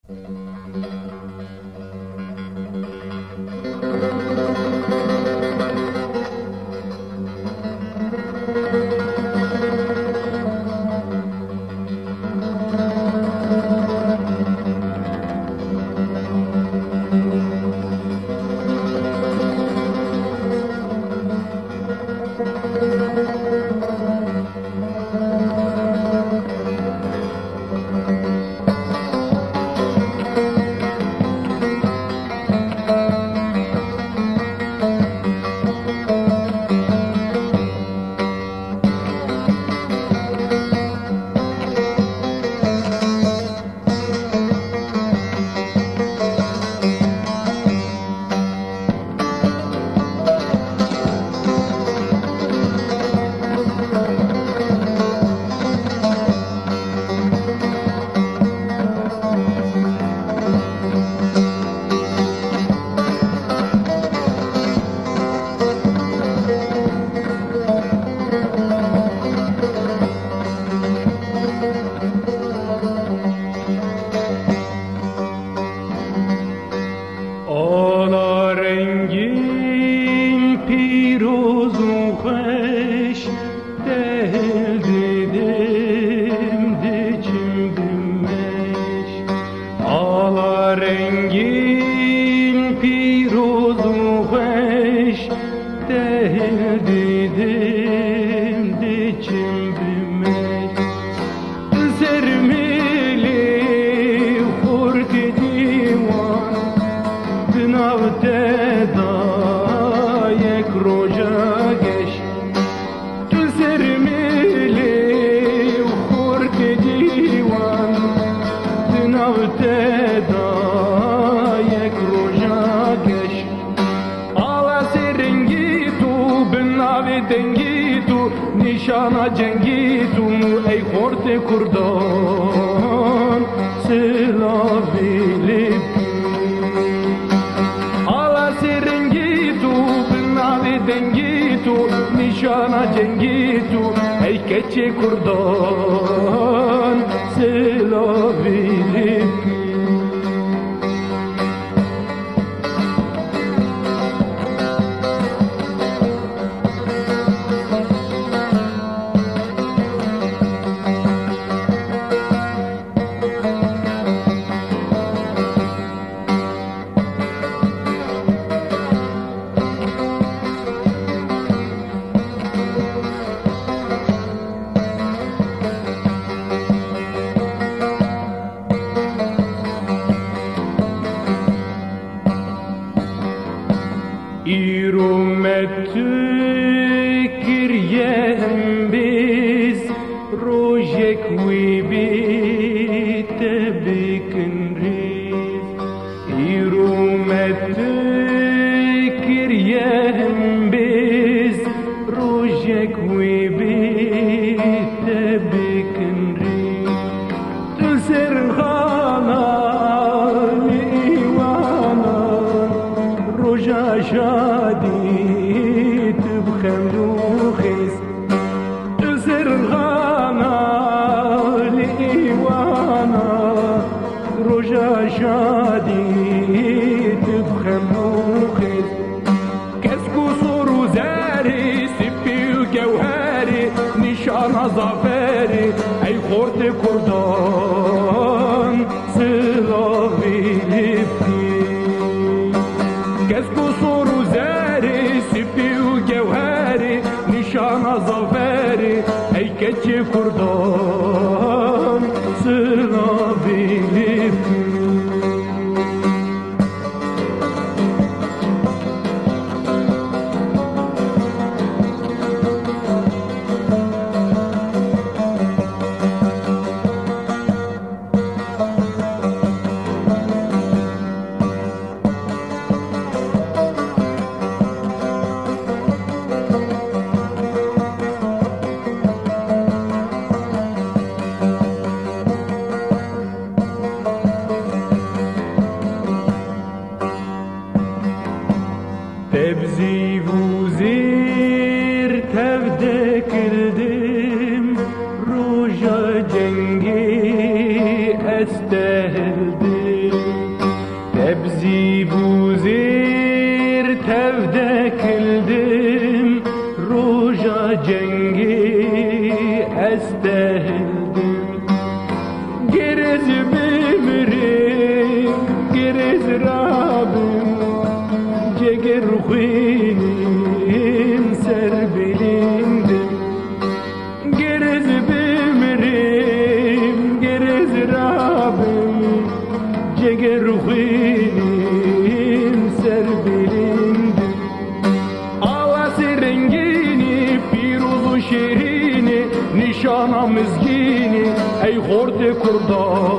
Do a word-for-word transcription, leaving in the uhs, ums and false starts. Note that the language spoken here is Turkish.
Nişana cengitum ey horte kurdan silavilip ala serengitu binavi dengitu nişana cengitu ey keçe kurdan silavilip İrumetü kiryem biz rojek wibite bikinriz İrumetü kiryem biz rojek wibite bikinriz Tüserhana liwana roja شادی تبخند و خیز تزرغانا لیوانا رجا شادی تبخند و خیز کسکو سرو زاری سپی و گوهری نشان زافری ای خورد کردان سلاوی لفتی کسکو سرو زاری سپی و گوهری نشان زافری ای کچه کردان سلاوی لفتی zibuzir tevde kıldım, roja cengi estehildim. Geriz bimirim, geriz Rabbim, ceger huyim ser bilindim. Geriz bimirim, geriz Rabbim, ceger huyim ser bilindim. Ağası rengini, piruzu şirini, nişana mizgini, ey horte kurda